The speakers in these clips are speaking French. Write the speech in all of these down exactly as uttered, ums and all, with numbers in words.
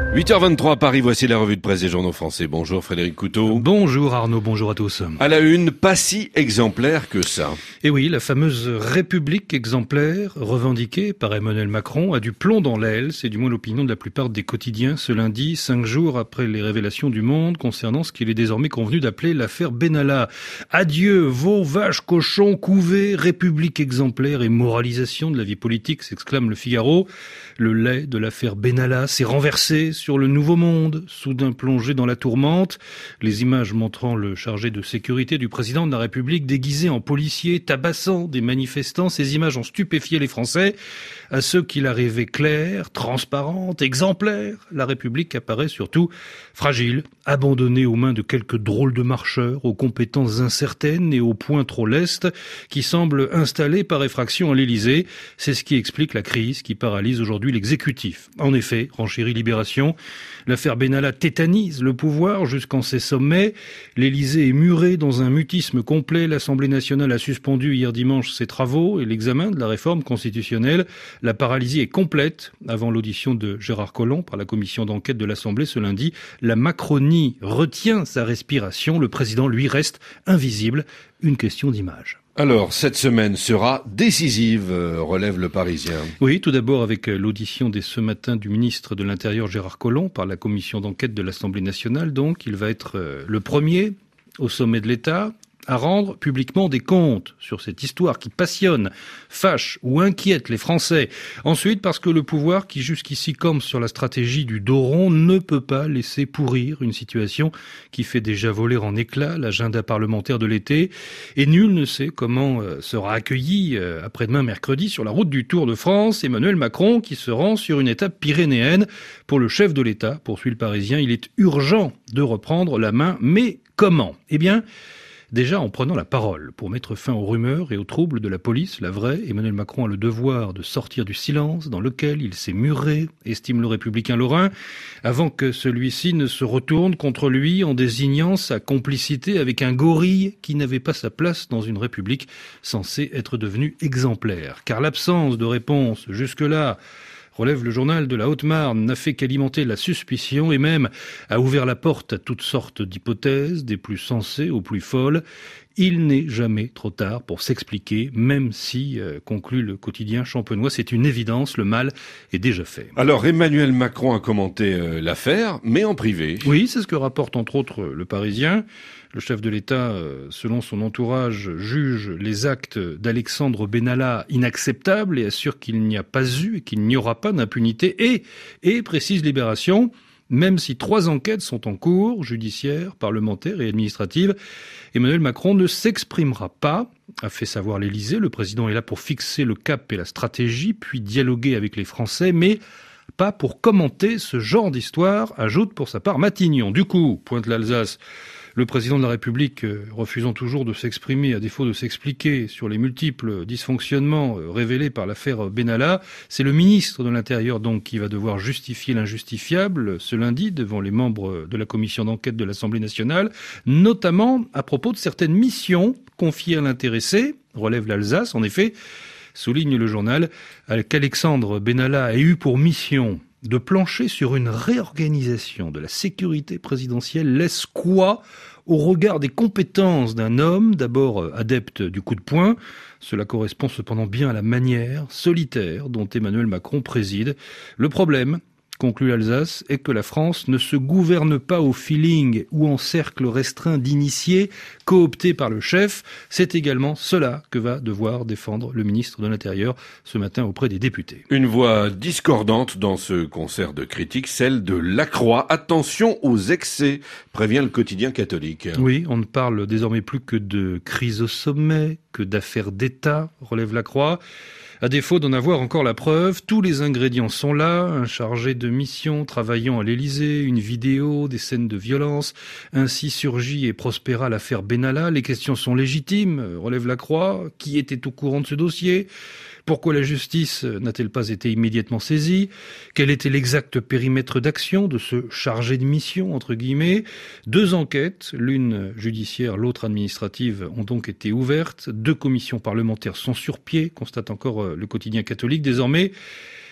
huit heures vingt-trois à Paris, voici la revue de presse des journaux français. Bonjour Frédéric Couteau. Bonjour Arnaud, bonjour à tous. À la une, pas si exemplaire que ça. Et oui, la fameuse République exemplaire, revendiquée par Emmanuel Macron, a du plomb dans l'aile. C'est du moins l'opinion de la plupart des quotidiens ce lundi, cinq jours après les révélations du Monde concernant ce qu'il est désormais convenu d'appeler l'affaire Benalla. Adieu, veaux, vaches, cochons, couvées, République exemplaire et moralisation de la vie politique, s'exclame le Figaro. Le lait de l'affaire Benalla s'est renversé sur le Nouveau Monde, soudain plongé dans la tourmente. Les images montrant le chargé de sécurité du président de la République déguisé en policier, tabassant des manifestants. Ces images ont stupéfié les Français. À ceux qui la rêvaient claire, transparente, exemplaire, la République apparaît surtout fragile, abandonnée aux mains de quelques drôles de marcheurs, aux compétences incertaines et aux poings trop lestes, qui semblent installés par effraction à l'Élysée. C'est ce qui explique la crise qui paralyse aujourd'hui l'exécutif. En effet, renchérit Libération, l'affaire Benalla tétanise le pouvoir jusqu'en ses sommets. L'Élysée est muré dans un mutisme complet. L'Assemblée nationale a suspendu hier dimanche ses travaux et l'examen de la réforme constitutionnelle. La paralysie est complète. Avant l'audition de Gérard Collomb par la commission d'enquête de l'Assemblée ce lundi, la Macronie retient sa respiration. Le président, lui, reste invisible. Une question d'image. Alors, cette semaine sera décisive, relève le Parisien. Oui, tout d'abord avec l'audition dès ce matin du ministre de l'Intérieur Gérard Collomb par la commission d'enquête de l'Assemblée nationale. Donc, il va être le premier au sommet de l'État à rendre publiquement des comptes sur cette histoire qui passionne, fâche ou inquiète les Français. Ensuite, parce que le pouvoir, qui jusqu'ici campe sur la stratégie du dos rond, ne peut pas laisser pourrir une situation qui fait déjà voler en éclats l'agenda parlementaire de l'été. Et nul ne sait comment sera accueilli après-demain mercredi sur la route du Tour de France Emmanuel Macron, qui se rend sur une étape pyrénéenne. Pour le chef de l'État, poursuit le Parisien, il est urgent de reprendre la main. Mais comment ? Eh bien, déjà en prenant la parole pour mettre fin aux rumeurs et aux troubles de la police, la vraie, Emmanuel Macron a le devoir de sortir du silence dans lequel il s'est muré, estime le républicain lorrain, avant que celui-ci ne se retourne contre lui en désignant sa complicité avec un gorille qui n'avait pas sa place dans une république censée être devenue exemplaire. Car l'absence de réponse jusque-là, relève le journal de la Haute-Marne, n'a fait qu'alimenter la suspicion et même a ouvert la porte à toutes sortes d'hypothèses, des plus sensées aux plus folles. Il n'est jamais trop tard pour s'expliquer, même si, euh, conclut le quotidien champenois, c'est une évidence, le mal est déjà fait. Alors Emmanuel Macron a commenté euh, l'affaire, mais en privé. Oui, c'est ce que rapporte entre autres le Parisien. Le chef de l'État, euh, selon son entourage, juge les actes d'Alexandre Benalla inacceptables et assure qu'il n'y a pas eu et qu'il n'y aura pas d'impunité. Et, et précise Libération, même si trois enquêtes sont en cours, judiciaires, parlementaires et administratives, Emmanuel Macron ne s'exprimera pas, a fait savoir l'Élysée. Le président est là pour fixer le cap et la stratégie, puis dialoguer avec les Français, mais pas pour commenter ce genre d'histoire, ajoute pour sa part Matignon. Du coup, pointe l'Alsace, le président de la République, euh, refusant toujours de s'exprimer, à défaut de s'expliquer sur les multiples dysfonctionnements euh, révélés par l'affaire Benalla, c'est le ministre de l'Intérieur donc qui va devoir justifier l'injustifiable ce lundi devant les membres de la commission d'enquête de l'Assemblée nationale, notamment à propos de certaines missions confiées à l'intéressé, relève l'Alsace. En effet, souligne le journal, qu'Alexandre Benalla a eu pour mission de plancher sur une réorganisation de la sécurité présidentielle laisse quoi au regard des compétences d'un homme, d'abord adepte du coup de poing. Cela correspond cependant bien à la manière solitaire dont Emmanuel Macron préside. Le problème, conclut l'Alsace, est que la France ne se gouverne pas au feeling ou en cercle restreint d'initiés cooptés par le chef. C'est également cela que va devoir défendre le ministre de l'Intérieur ce matin auprès des députés. Une voix discordante dans ce concert de critiques, celle de Lacroix. Attention aux excès, prévient le quotidien catholique. Oui, on ne parle désormais plus que de crise au sommet, que d'affaires d'État, relève Lacroix. À défaut d'en avoir encore la preuve, tous les ingrédients sont là, un chargé de mission travaillant à l'Élysée, une vidéo, des scènes de violence. Ainsi surgit et prospéra l'affaire Benalla. Les questions sont légitimes, relève Lacroix. Qui était au courant de ce dossier ? Pourquoi la justice n'a-t-elle pas été immédiatement saisie ? Quel était l'exact périmètre d'action de ce chargé de mission, entre guillemets ? Deux enquêtes, l'une judiciaire, l'autre administrative, ont donc été ouvertes. Deux commissions parlementaires sont sur pied, constate encore le quotidien catholique. Désormais,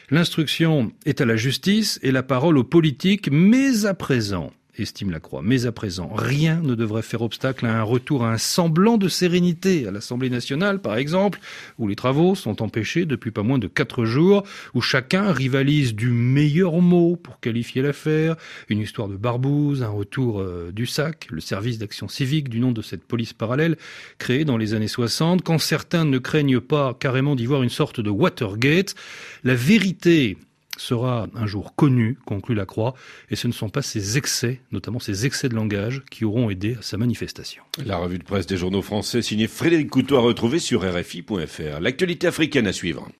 L'instruction est à la justice et la parole aux politiques, mais à présent, estime Lacroix, mais à présent, rien ne devrait faire obstacle à un retour à un semblant de sérénité à l'Assemblée nationale, par exemple, où les travaux sont empêchés depuis pas moins de quatre jours, où chacun rivalise du meilleur mot pour qualifier l'affaire, une histoire de barbouze, un retour euh, du S A C, le service d'action civique, du nom de cette police parallèle créée dans les années soixante, quand certains ne craignent pas carrément d'y voir une sorte de Watergate. La vérité sera un jour connu, conclut Lacroix, et ce ne sont pas ces excès, notamment ces excès de langage, qui auront aidé à sa manifestation. La revue de presse des journaux français signée Frédéric Couteau à retrouver sur R F I point F R. L'actualité africaine à suivre.